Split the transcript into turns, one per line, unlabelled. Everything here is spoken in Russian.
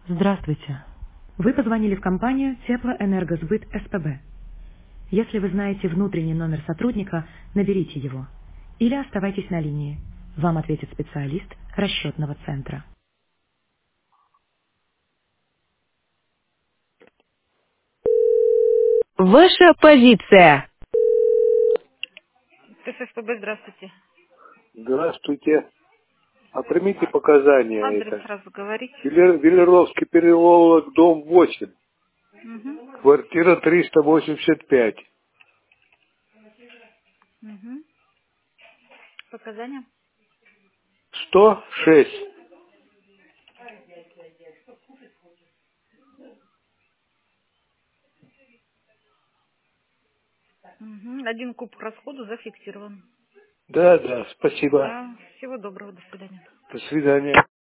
Здравствуйте. Вы позвонили в компанию Теплоэнергосбыт СПБ. Если вы знаете внутренний номер сотрудника, наберите его. Или оставайтесь на линии. Вам ответит специалист расчетного центра. Ваша позиция. СПБ, здравствуйте.
Здравствуйте. А примите показания
Адрес
это.
сразу говорите.
Велеровский переулок, дом 8,
Угу.
квартира 385.
Угу. Показания.
106.
Угу. Один куб расходу зафиксирован.
Да, спасибо.
Да, всего доброго, до свидания.
До свидания.